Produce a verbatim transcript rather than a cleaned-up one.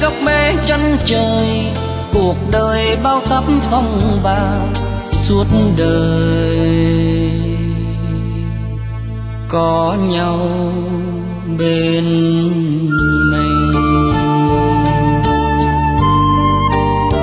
dốc bế chân trời, cuộc đời bao tắp phong ba suốt đời có nhau bên